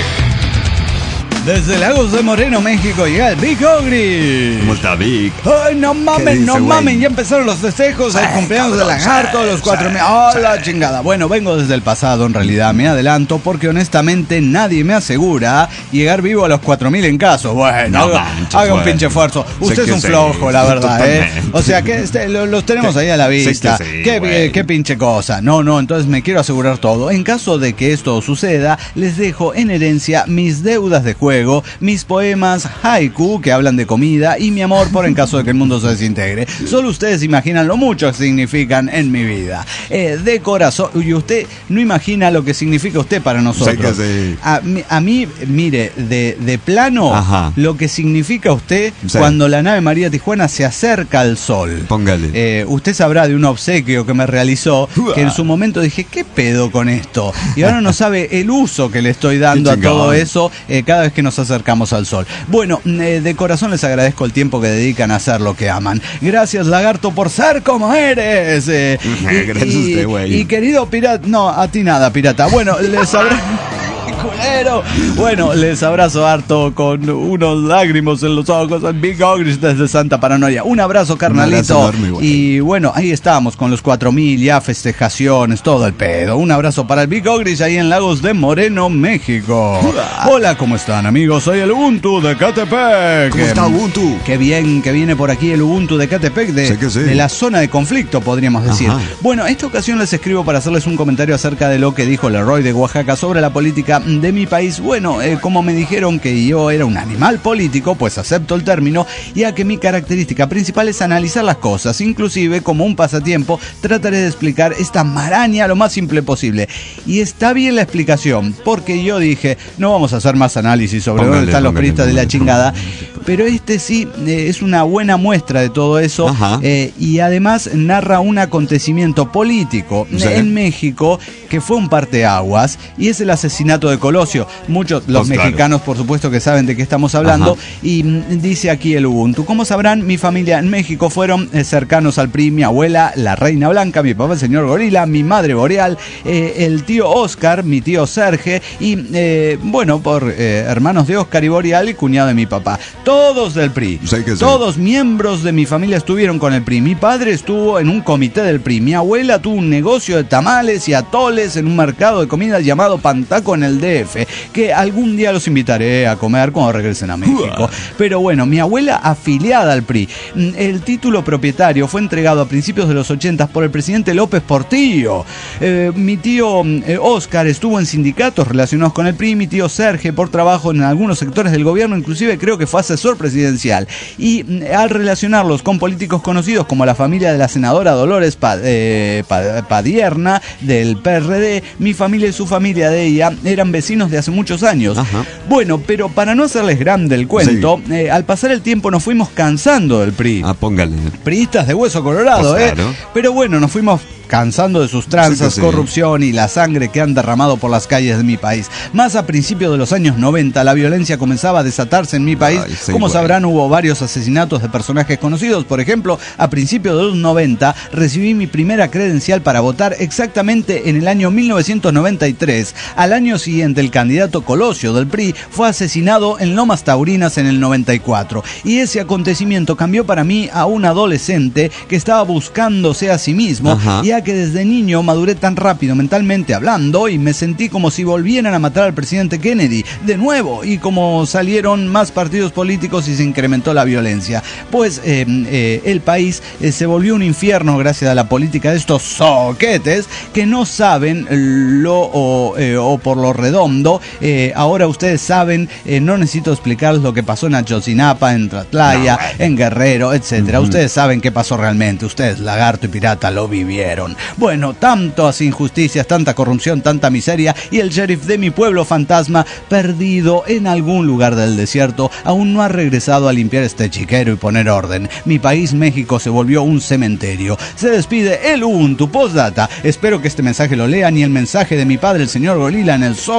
Desde Lagos de Moreno, México, llega el Big Ogri. ¿Cómo está, Vic? Ay, no mamen, no mamen, ya empezaron los festejos, el cumpleaños del lagarto, los cuatro mil. ¡Oh, la chingada! Bueno, vengo desde el pasado, en realidad, me adelanto, porque honestamente nadie me asegura llegar vivo a los cuatro mil en caso. Bueno, No haga, manches, haga un bueno. pinche esfuerzo. Usted Sé es que un sí, flojo, la sí, verdad, ¿eh? totalmente. O sea, que este, lo- los tenemos ahí a la Sé que vista. sí, qué, güey. qué pinche cosa. No, no, entonces me quiero asegurar todo. En caso de que esto suceda, les dejo en herencia mis deudas de juego, mis poemas haiku que hablan de comida y mi amor por en caso de que el mundo se desintegre. Solo ustedes imaginan lo mucho que significan en mi vida. Eh, de corazón, y usted no imagina lo que significa usted para nosotros. Sé que sí. A, mí- a mí, mire, de, de plano, Ajá. lo que significa usted Sí. cuando la nave María Tijuana se acerca al sol. Póngale. Eh, usted sabrá de un obsequio que me realizó, que en su momento dije, ¿qué pedo con esto? Y ahora no sabe el uso que le estoy dando Qué a todo chingón. eso eh, cada vez que nos acercamos al sol. Bueno, eh, de corazón les agradezco el tiempo que dedican a hacer lo que aman. Gracias, lagarto, por ser como eres. Eh, Gracias a usted, güey. y querido pirata, no, a ti nada, pirata. Bueno, les abrazo. Culero. Bueno, les abrazo harto con unos lágrimos en los ojos en Big Ogris desde Santa Paranoia. Un abrazo, carnalito. Un abrazo enorme, güey. Y bueno, ahí estamos con los cuatro mil, ya festejaciones, todo el pedo. Un abrazo para el Big Ogris ahí en Lagos de Moreno, México. Hola, ¿cómo están, amigos? Soy el Ubuntu de Catepec. ¿Cómo está Ubuntu? Qué bien que viene por aquí el Ubuntu de Catepec, de, Sé que sí. de la zona de conflicto, podríamos decir. Ajá. Bueno, esta ocasión les escribo para hacerles un comentario acerca de lo que dijo Leroy de Oaxaca sobre la política de mi país. Bueno, eh, como me dijeron que yo era un animal político, pues acepto el término, ya que mi característica principal es analizar las cosas. Inclusive, como un pasatiempo, trataré de explicar esta maraña lo más simple posible. Y está bien la explicación, porque yo dije, no vamos a hacer más análisis sobre Póngale, dónde están los póngale, priistas de la póngale, chingada, póngale. pero este sí eh, es una buena muestra de todo eso. Ajá. eh, y además narra un acontecimiento político Sí. en México que fue un parteaguas, y es el asesinato de Colosio. Muchos, los Pues claro. mexicanos, por supuesto, que saben de qué estamos hablando. Ajá. Y mm, dice aquí el Ubuntu. Como sabrán, mi familia en México fueron eh, cercanos al P R I, mi abuela, la Reina Blanca, mi papá, el señor Gorila, mi madre Boreal, eh, el tío Oscar, mi tío Serge, y eh, bueno, por eh, hermanos de Oscar y Boreal y cuñado de mi papá. Todos del P R I. Sé que sí. Todos miembros de mi familia estuvieron con el P R I. Mi padre estuvo en un comité del P R I. Mi abuela tuvo un negocio de tamales y atoles en un mercado de comida llamado Pantaco en el D F, que algún día los invitaré a comer cuando regresen a México. Pero bueno, mi abuela afiliada al P R I. Mm, El título propietario fue entregado a principios de los ochentas por el presidente López Portillo. Eh, mi tío mm, eh, Oscar estuvo en sindicatos relacionados con el P R I. Mi tío Serge por trabajo en algunos sectores del gobierno, inclusive creo que fue asesor presidencial. Y mm, al relacionarlos con políticos conocidos como la familia de la senadora Dolores Pa- eh, Pa- Padierna del P R D, mi familia y su familia de ella eran vecinos de hace muchos años. Ajá. Bueno, pero para no hacerles grande el cuento, eh, al pasar el tiempo nos fuimos cansando del P R I. Ah, póngale. Priistas de hueso colorado, Pues ¿eh? claro. Pero bueno, nos fuimos cansando de sus tranzas, Sí que sí. corrupción y la sangre que han derramado por las calles de mi país. Más a principios de los años noventa, la violencia comenzaba a desatarse en mi país. Ay, sí, Como güey. sabrán, hubo varios asesinatos de personajes conocidos. Por ejemplo, a principios de los noventa recibí mi primera credencial para votar exactamente en el año mil novecientos noventa y tres. Al año siguiente, el candidato Colosio del P R I fue asesinado en Lomas Taurinas en el noventa y cuatro. Y ese acontecimiento cambió para mí a un adolescente que estaba buscándose a sí mismo, Ajá. ya que desde niño maduré tan rápido mentalmente hablando y me sentí como si volvieran a matar al presidente Kennedy de nuevo, y como salieron más partidos políticos y se incrementó la violencia. Pues eh, eh, el país eh, se volvió un infierno gracias a la política de estos soquetes que no saben lo o, eh, o por lo redondo. Eh, ahora ustedes saben, eh, no necesito explicarles lo que pasó en Ayotzinapa, en Tlatlaya, No, en Guerrero, etcétera. Ujú. Ustedes saben qué pasó realmente. Ustedes, lagarto y pirata, lo vivieron. Bueno, tantas injusticias, tanta corrupción, tanta miseria, y el sheriff de mi pueblo fantasma, perdido en algún lugar del desierto, aún no ha regresado a limpiar este chiquero y poner orden. Mi país, México, se volvió un cementerio. Se despide el Ubuntu postdata. Espero que este mensaje lo lean, y el mensaje de mi padre, el señor Gorila, en el Zócalo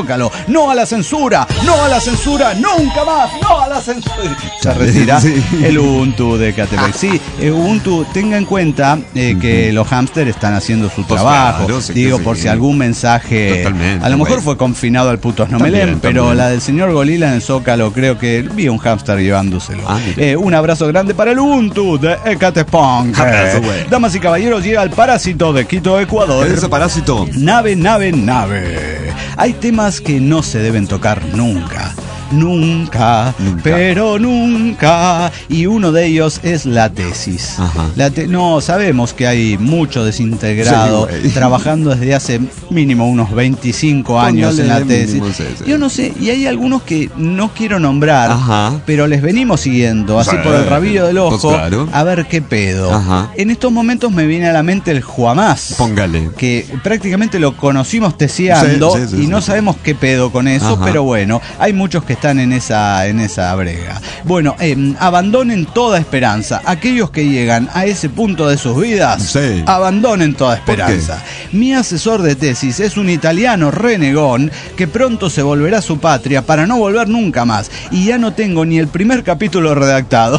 Zócalo. No a la censura, no a la censura, nunca más, no a la censura. Se retira sí. el Ubuntu de Catepec. Sí, Ubuntu, tenga en cuenta eh, que uh-huh. los hámster están haciendo su pues trabajo. Claro, sí, Digo, sí. por si algún mensaje. Totalmente, a lo mejor güey. fue confinado al putos no también, me leen, pero también. La del señor Golila en el Zócalo, creo que vi un hámster llevándoselo. Ah, eh, un abrazo grande para el Ubuntu de Ecatepec. Eh, damas y caballeros, llega el parásito de Quito, Ecuador. ¿Qué es ese parásito? Nave, nave, nave. Hay temas que no se deben tocar nunca. Nunca, nunca, pero nunca. Y uno de ellos es la tesis. La te- no, sabemos que hay mucho desintegrado sí, trabajando desde hace mínimo unos veinticinco años en la tesis. Mínimo, sí, sí. Yo no sé, y hay algunos que no quiero nombrar, Ajá. pero les venimos siguiendo, así por el rabillo del ojo, pues claro. a ver qué pedo. Ajá. En estos momentos me viene a la mente el Juamás. Póngale. Que prácticamente lo conocimos tesiando sí, sí, sí, y no sí. sabemos qué pedo con eso, Ajá. pero bueno, hay muchos que están en esa, en esa brega. Bueno, eh, abandonen toda esperanza. Aquellos que llegan a ese punto de sus vidas, sí. abandonen toda esperanza. Mi asesor de tesis es un italiano renegón que pronto se volverá a su patria para no volver nunca más. Y ya no tengo ni el primer capítulo redactado.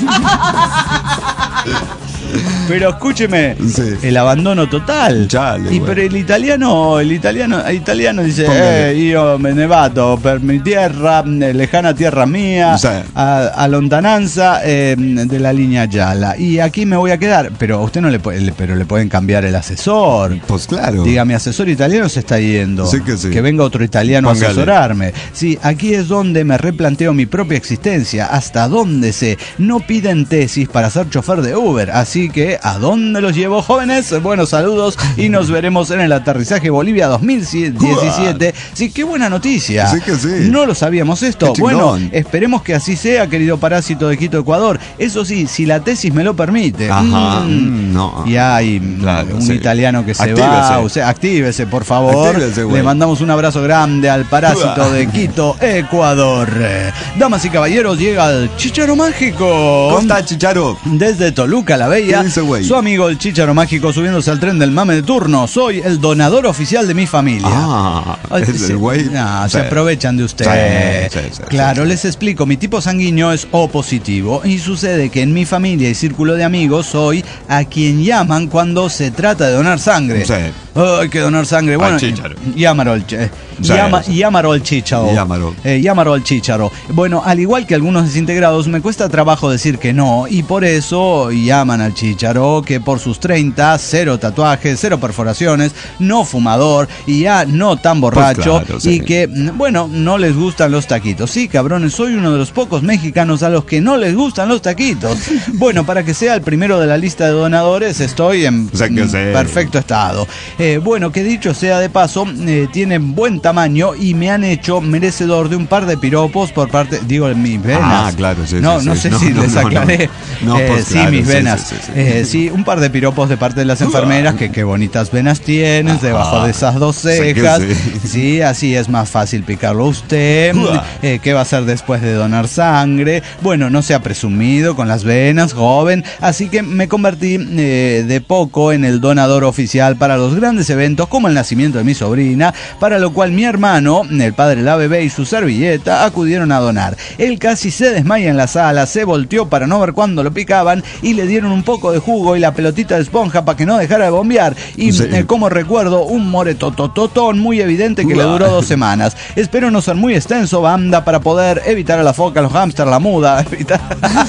Pero escúcheme, sí. el abandono total. Chale, y pero el italiano, el italiano, el italiano dice, eh, yo me ne vado per mi tierra, lejana tierra mía, sí. a, a lontananza eh, de la línea Yala. Y aquí me voy a quedar. Pero a usted no le puede, le, pero le pueden cambiar el asesor. Pues claro. Diga, mi asesor italiano se está yendo. Sí que, sí. que venga otro italiano Póngale. a asesorarme. Sí, aquí es donde me replanteo mi propia existencia. Hasta dónde sé. No piden tesis para ser chofer de Uber. Así que, ¿a dónde los llevo, jóvenes? Buenos saludos y nos veremos en el aterrizaje Bolivia dos mil diecisiete. Sí, qué buena noticia. Sí que sí. No lo sabíamos esto. Bueno, esperemos que así sea, querido parásito de Quito, Ecuador. Eso sí, si la tesis me lo permite. Ajá, mm, no. Y hay claro, un sí. italiano que se actívese. va. O sea, actívese, por favor. Actívese, Le mandamos un abrazo grande al parásito de Quito, Ecuador. Damas y caballeros, llega el Chícharo Mágico. ¿Cómo está, Chicharo? Desde Toluca, la Bella. Su amigo el Chícharo Mágico subiéndose al tren del mame de turno. Soy el donador oficial de mi familia. Ah, es el güey. No, sí. se aprovechan de usted. Sí, sí, sí, claro, sí, sí. les explico. Mi tipo sanguíneo es O positivo y sucede que en mi familia y círculo de amigos soy a quien llaman cuando se trata de donar sangre. Sí. Oh, hay que donar sangre. Bueno, llámalo el Chícharo. Llama, sí, sí. Llámalo el Chícharo. Llámalo. Eh, llámalo el Chícharo. Bueno, al igual que algunos desintegrados, me cuesta trabajo decir que no, y por eso llaman al Chícharo, que por sus treinta, cero tatuajes, cero perforaciones, no fumador y ya no tan borracho, pues claro, sí. y que, bueno, no les gustan los taquitos. Sí, cabrones, soy uno de los pocos mexicanos a los que no les gustan los taquitos. Bueno, para que sea el primero de la lista de donadores, estoy en o sea que sí. perfecto estado. Eh, bueno, que dicho sea de paso, eh, tienen buen tamaño y me han hecho merecedor de un par de piropos por parte, digo, mis venas. Ah, claro, sí, no, sí, no sí. sé no, si no, les no, aclaré. No, no. No, eh, pues, sí, claro, mis venas. Sí, sí, sí, sí. Eh, sí, un par de piropos de parte de las enfermeras, que qué bonitas venas tienes, Ajá. debajo de esas dos cejas. Sí. sí, así es más fácil picarlo a usted. Eh, ¿Qué va a hacer después de donar sangre? Bueno, no se ha presumido con las venas, joven. Así que me convertí eh, de poco en el donador oficial para los grandes eventos, como el nacimiento de mi sobrina, para lo cual mi hermano, el padre de la bebé y su servilleta acudieron a donar. Él casi se desmaya en la sala, se volteó para no ver cuándo lo picaban y le dieron un poco de jugo y la pelotita de esponja para que no dejara de bombear. Y sí. eh, como recuerdo, un moretotototón muy evidente que Uah. le duró dos semanas. Espero no ser muy extenso, banda, para poder evitar a la foca, a los hámsters, la muda. Evitar...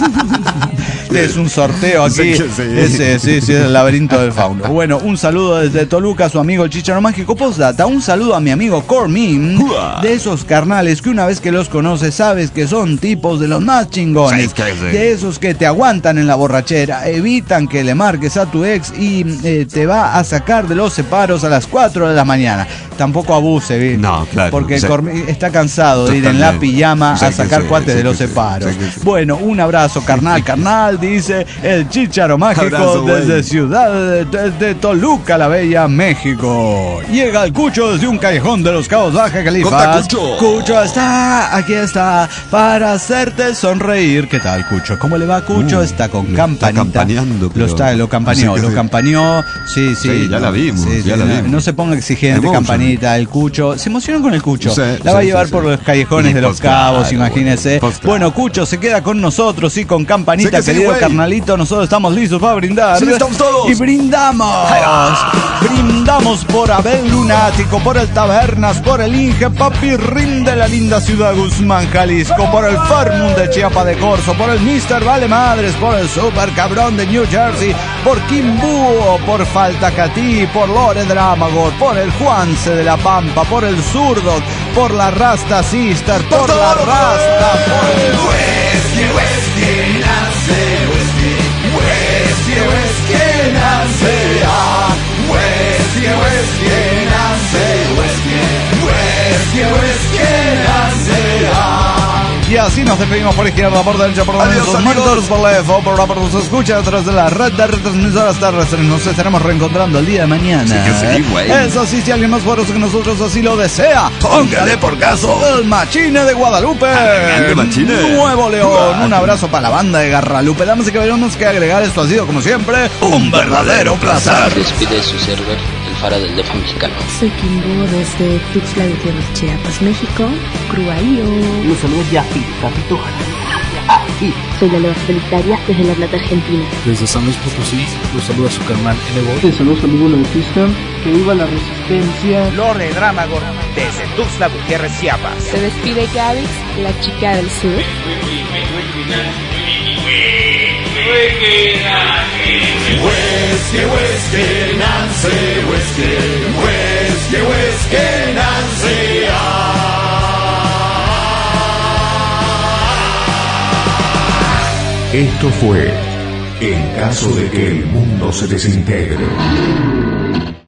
es un sorteo aquí. Sí, sí. Ese, sí, sí, es el laberinto del fauno. Bueno, un saludo desde Toluca, su amigo el Chícharo Mágico. Postdata, un saludo a mi amigo Cormin, de esos carnales que una vez que los conoces sabes que son tipos de los más chingones, de esos que te aguantan en la borrachera, evitan que le marques a tu ex y eh, te va a sacar de los separos a las cuatro de la mañana. Tampoco abuse, ¿sí? No, claro. Porque sí. Cormin está cansado de ir en la pijama sí, a sacar sí, cuates sí, de los sí, separos. Sí, sí. Bueno, un abrazo, carnal, carnal, dice el Chícharo Mágico abrazo, desde wey. Ciudad de, de, de Toluca, la Bella, México. Llega el Cucho desde un callejón de los Cabos Baja Califas. Cucho. Cucho está, aquí está, para hacerte sonreír. ¿Qué tal, Cucho? ¿Cómo le va, Cucho? Uh, está con campanita. Está campaneando. Lo está, lo campaneó, lo campaneó. Sí, sí. Sí, ya la vimos, sí, ya sí, la no, vimos. No se ponga exigente, campanita. campanita, el Cucho. Se emocionan con el Cucho. Sí, la va a sí, llevar sí, por sí. los callejones Sí, de los pues claro, cabos, imagínese. pues claro. Bueno, Cucho se queda con nosotros y con campanita, Sí que sí, querido güey. carnalito. Nosotros estamos listos para brindar. Sí, estamos todos. Y brindamos. Brindamos por Abel Lunático, por el Tabernas, por el Inge Papirrín de la linda ciudad Guzmán, Jalisco, por el Farmund de Chiapa de Corzo, por el mister Vale Madres, por el Super Cabrón de New Jersey, por Kim Búho, por Falta Catí, por Lore Dramagor, por el Juanse de la Pampa, por el Zurdo, por la Rasta Sister, por la Rasta, por el Whisky, Whisky, nace, Whisky, Whisky, Whisky, nace, ah, Whisky, Whisky, nace, Whisky, Whisky, Whisky, nace, ah. Y así nos despedimos por izquierda, por derecha, por Adiós, sus amigos. monitores, por la F O, por la por los escucha a través de la red de retransmisoras terrestres. Nos estaremos reencontrando el día de mañana. Sí que sí, güey. Eso sí, si alguien más poderoso que nosotros así lo desea, póngale por caso el Machine de Guadalupe. Grande Machine. Nuevo León. Un abrazo para la banda de Garralupe. Damas y caballeros, que agregar, esto ha sido como siempre un verdadero placer. Despide su server, el Fara del Defa Mexicano. Soy Kimbo desde Tuxtla Gutiérrez, Chiapas, México. Cruaío. Los saludos de Afi, Capito Aquí. Soy la Leva Solitaria desde La Plata, Argentina. Desde San Luis Potosí, los saluda su carnal N B O. Les saludos amigos Bautista. Que viva la resistencia. Lore Dramagor desde Tuxtla Gutiérrez, Chiapas. Se despide Gavix, la chica del sur. Whisky, whisky, Nancy, whisky, whisky, whisky, Nancy, ah. Esto fue En caso de que el mundo se desintegre.